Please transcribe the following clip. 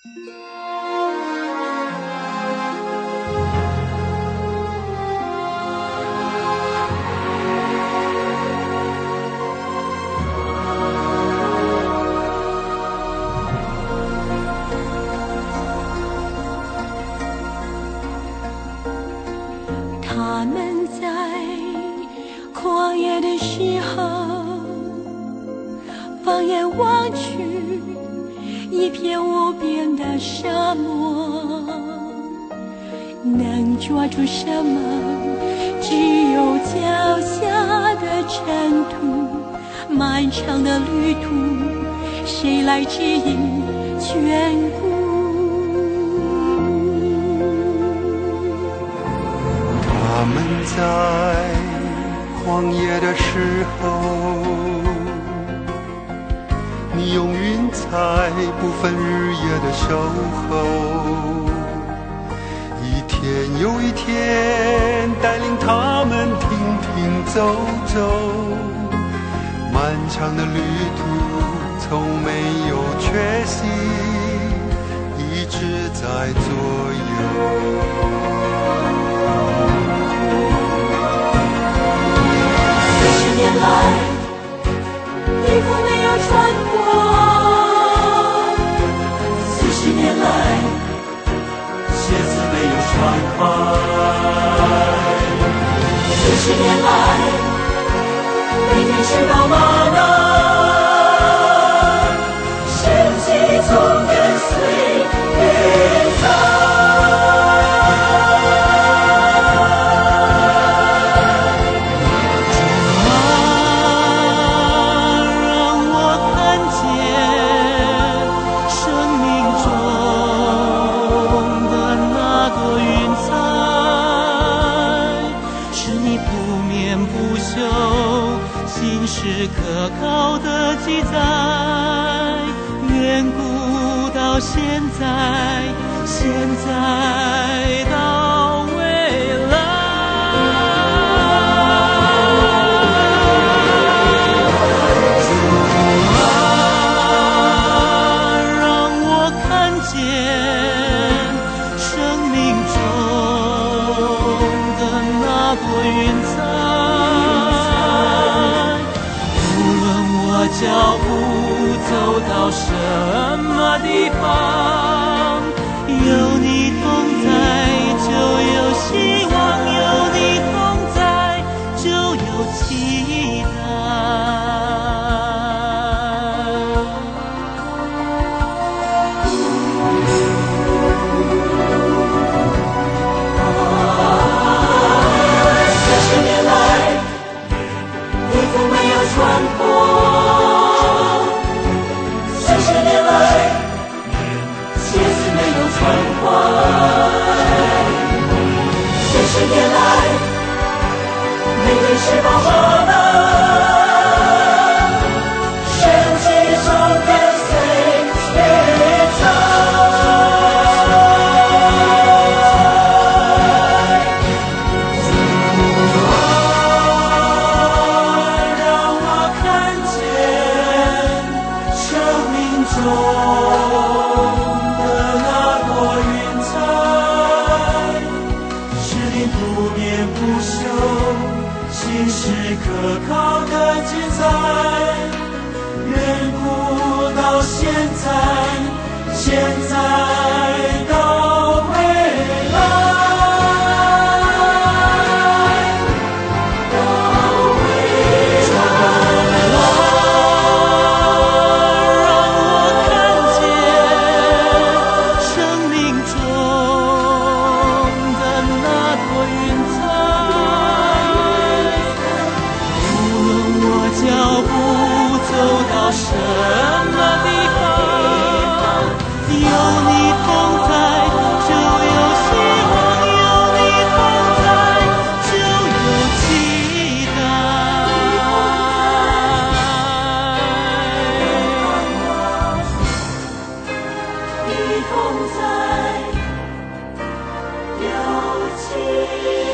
他们在旷野的时候，放眼望去，一片无边的沙漠，能抓住什么？只有脚下的尘土，漫长的旅途，谁来指引眷顾？ 他们在荒野的时候，你用云彩不分日夜的守候，一天又一天带领他们停停走走，漫长的旅途从没有缺席，一直在左右。 40年来，衣服没有穿过；40年来， 鞋子没有穿坏 40年来，每天吃饱马拉，神迹总跟随云彩。 可靠的记载，远古到现在，现在到未来。主啊，让我看见生命中的那朵云彩。脚步走到什么地方，有你同在就有希望，有你同在就有期待。 40年来，衣服没有穿过。40年来，每天吃饱喝了，神迹中跟随云彩。主啊，让我看见生命中的那朵云彩。不眠不休，心是可靠的记载，远古到现在，现在到未来。同在，有期